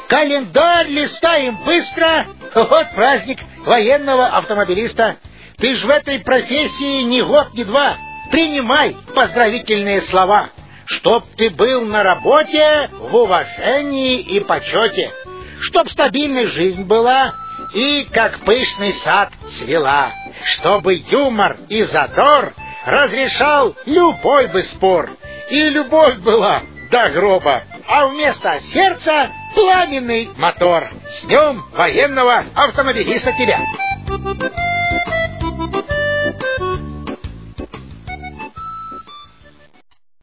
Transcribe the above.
Календарь листаем быстро. Вот праздник военного автомобилиста. Ты ж в этой профессии ни год, ни два. Принимай поздравительные слова. Чтоб ты был на работе в уважении и почете. Чтоб стабильная жизнь была и как пышный сад цвела. Чтобы юмор и задор разрешал любой бы спор. И любовь была до гроба, а вместо сердца пламенный мотор. С днем военного автомобилиста тебя!